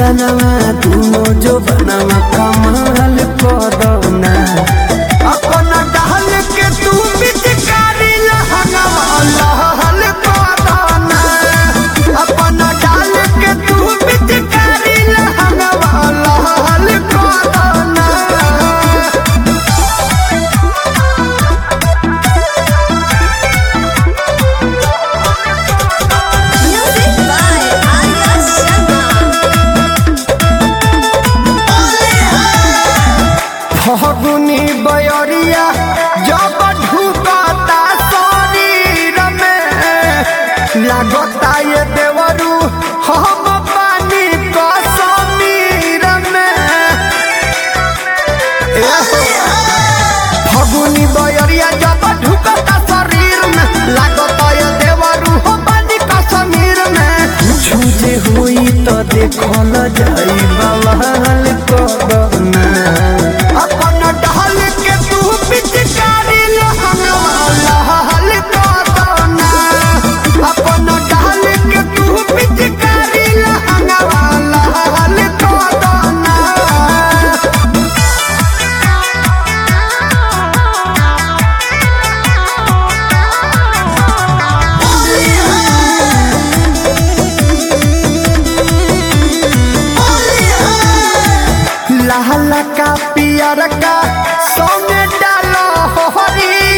बनवा दूनो जो बनवा कमाल कोरोना अपना डाल के तू पिचकारी लहंगवा लहल कोरोना अपना डाल के तू पिचकारी लहंगवा लहल कोरोना। फगुनी बयरिया जब ढुकता शरीर में लागता ये देवरू हम पानी कश्मीर में। फगुनी बयरिया जब ढुकता शरीर में लागता ये देवरू हम पानी कश्मीर में। झूठे हुई तो देखल जाई बवाल कोरोना अपना डाल के तू पिचकारी लहंगवा लहल कोरोना अपना डाल के तू पिचकारी लहंगवा लहल कोरोना। लाल का पियर का सोने डालो होरी